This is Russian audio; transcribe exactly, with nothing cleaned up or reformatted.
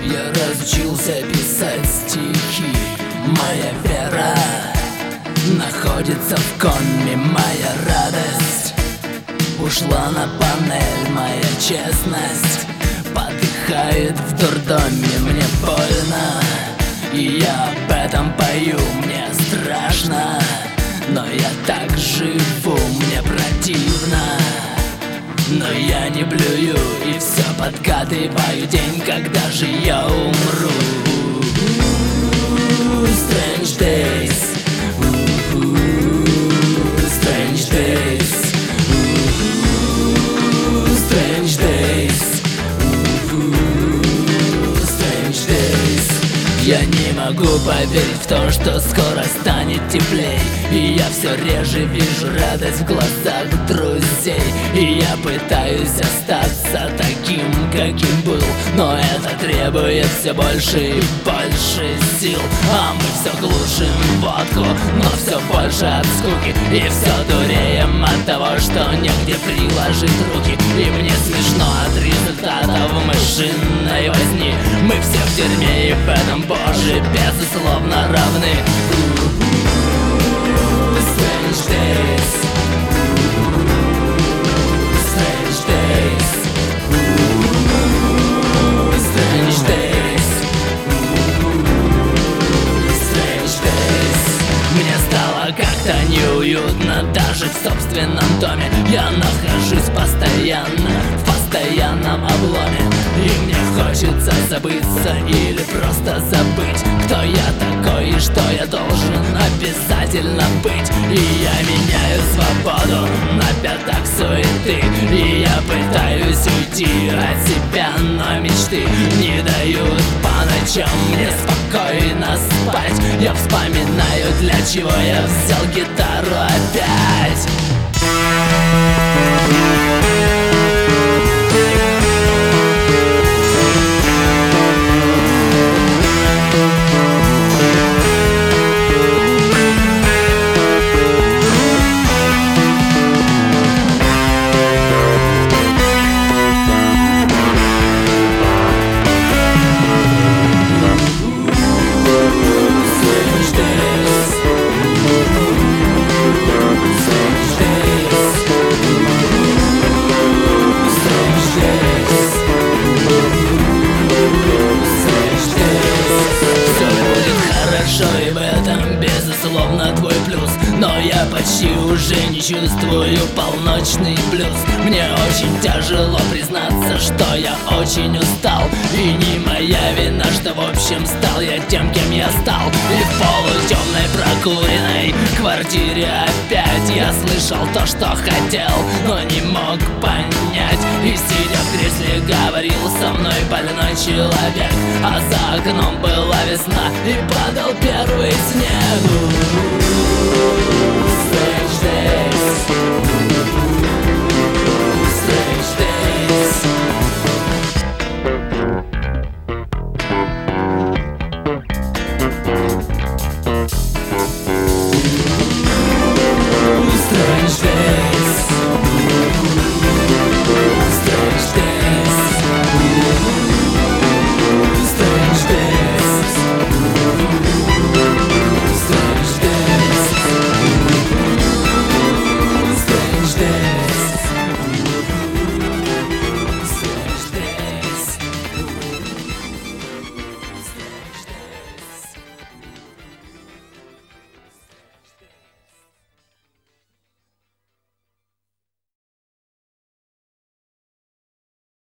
Я разучился писать стихи. Моя вера находится в коме. Моя радость ушла на панель. Моя честность подыхает в дурдоме. Мне больно, и я об этом пою. Мне страшно, но я так живу. Мне противно, но я не блюю и все подгадываю день, когда же я умру. Strange days, strange days, strange days, strange days. Я не могу поверить в то, что скоро станет теплей, и я все реже вижу радость в глазах друзей. И я пытаюсь остаться таким, каким был, но это требует все больше и больше сил. А мы все глушим водку, но все больше от скуки, и все дуреем от того, что негде приложить руки. И мне смешно от результатов машинной возни. Мы все в дерьме, и в этом, Боже, безусловно равны. Strange days, strange days, strange days, strange days. Мне стало как-то неуютно даже в собственном доме. Я нахожусь постоянно в постоянном обломе, и мне хочется забыться или просто забыть, кто я такой и что я должен обязательно быть. И я меняю свободу на пятак суеты, и я пытаюсь уйти от себя, но мечты не дают по ночам мне спокойно спать. Я вспоминаю, для чего я взял гитару опять. И в этом, безусловно, твой плюс. Но я почти уже не чувствую полночный блюз. Мне очень тяжело признаться, что я очень устал, и не моя вина, что в общем стал я тем, кем я стал. И в полутемной прокуренной квартире опять я слышал то, что хотел, но не мог понять. И сидя в кресле говорил со мной больной человек, а за окном была весна и падал первый снег. Strange days,